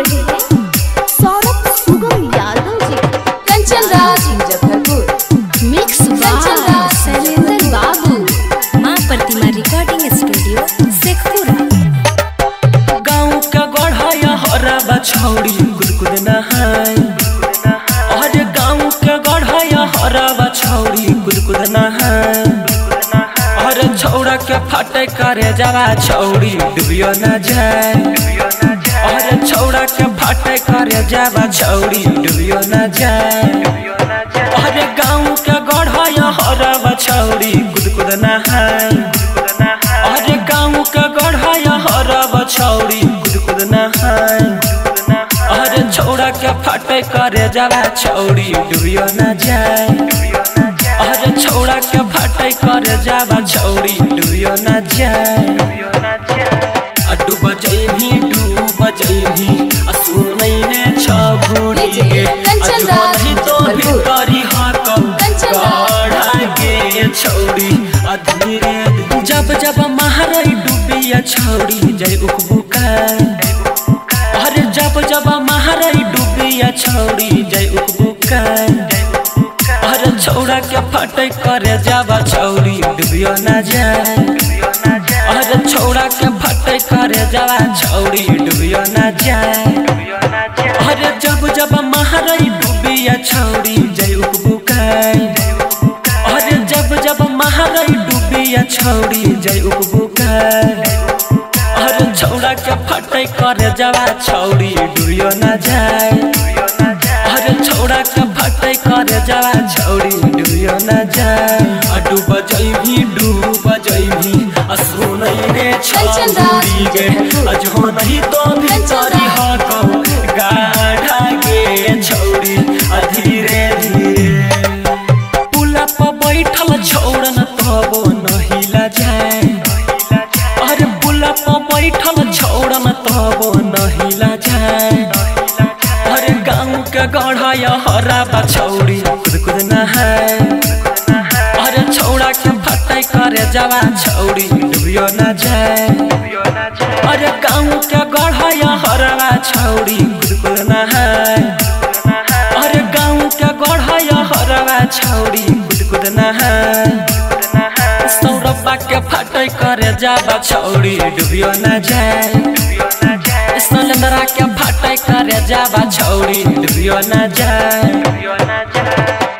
रहे हैं Saurabh Sugam Yadav ji. Kanchan Raj Muzaffarpur mix by Shailendra Babu. मां प्रतिमा रिकॉर्डिंग स्टूडियो शेखपुरा। गाँव का गढ़ाया हरा बछौड़ी गुदगुद नहाय। और गाँव का गढ़ाया हरा बछौड़ी गुदगुद नहाय। और छौड़ा के फटे करे जावा छौड़ी डूबियो न जाए। और छौड़ा के फटे करे जावा छौड़ी डूबियो न जाए। और गाँव के गढ़ाया हरा बछौड़ी गुदगुद नहाय। और गाँव के गढ़ाया हरा बछौड़ी गुदगुद नहाय। और छौड़ा के फटे करे जावा छौड़ी डूबियो न जाए। और छौड़ा के फटे करे जावा छौड़ी डूबियो न जाए। डूब जइभी सुनै ने छबुड़ी के अजोही तो भितरी हकम गढ़ा के छौड़ी धीरे जब जब महरई डूबिया छौड़ी जय उकबुका। अरे जब जब महरई डूबिया छौड़ी जय उकबुका। अरे छौड़ा के फटे करे जावा छौड़ी डूबियो न जाए। अरे छौड़ा के फटे करे जावा छौड़ी डूबियो न जाए। अरे जब जब महरई डूबिया छौड़ी जय उकबुका। अरे जब जब महरई डूबिया छौड़ी जय उकबुका। अरे छौड़ा के फटे करे जावा छौड़ी डूबियो न जाए। अरे छौड़ा के फटे करे जावा छौड़ी डूबियो न जाए। डूब जइभी सुनै ने छबुड़ी के अजो नहीं तो भितरी हकम गाढ़ा के छौड़ी धीरे धीरे। पुला पर बैठल छौड़न तबो नहीं लजाए। अरे पुला पर बैठल छौड़न तबो नहीं लजाए। अरे गाँव के गढ़ाया हरा बछौड़ी गुदगुद नहाय। अरे छौड़ा के फटे करे जावा छौड़ी डूबियो न जाए। अरे गाँव के गढ़ाया हरा छौड़ी गुदगुद नहाय। अरे गाँव के गढ़ाया हरा छौड़ी गुदगुद नहाय। सौरभा के फटे करे जावा छौड़ी डूबियो न जाए। शैलेंद्र के फटे करे जावा छौड़ी डूबियो न जाए।